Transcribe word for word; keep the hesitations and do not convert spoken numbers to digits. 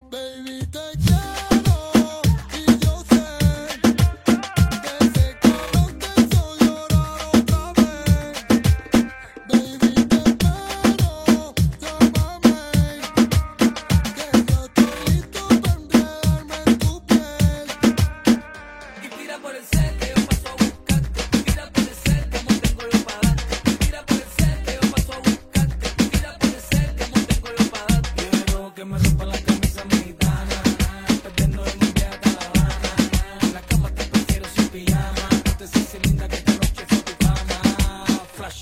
Baby, te quiero y yo sé que ese calor te hizo llorar otra vez. Baby, te espero, llámame, que yo estoy listo para enredarme en tu piel. Y tira por el set.